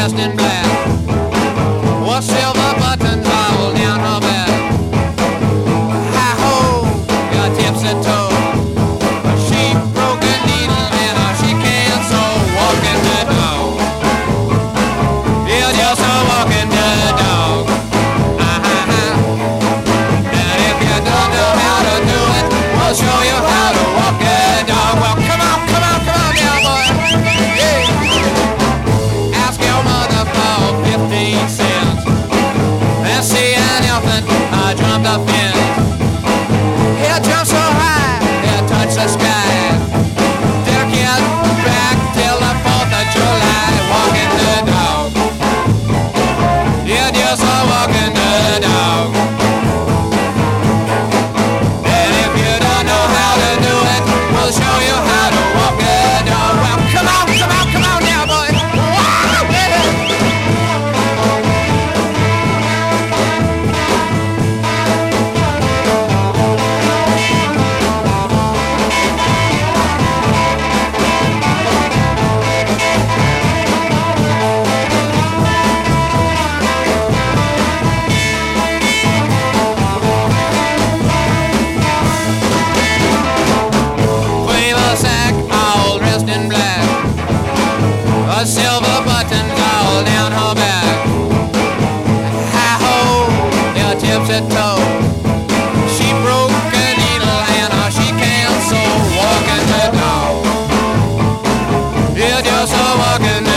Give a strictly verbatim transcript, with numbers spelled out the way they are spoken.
dressed in black, with silver buttons all down her back. Hi-ho, your tipsy toe, she broke a needle and uh, she can't sew. Walking the dog, yeah, just a walking the dog. Uh-huh. And if you don't know how to do it, we'll show you how to walk a dog. Well, come on, come on, come on now, boy. Yeah. Ask your mother for fifteen cents and see an elephant uh, jump the fence. He'll jump so high, he'll touch the sky. They'll get back till the fourth of July. Walking the dog, yeah, just a walking the dog. And if you don't know how to do it, we'll show you how to walk a dog. Well, come on, come on, come on now, boy. Wow, yeah. Queen of the sack, all dressed in black, a silver buttons all down her back. Hi-ho, your tipsy toe, she broke a needle and uh, she can't sew. Walking the dog, yeah, just a walking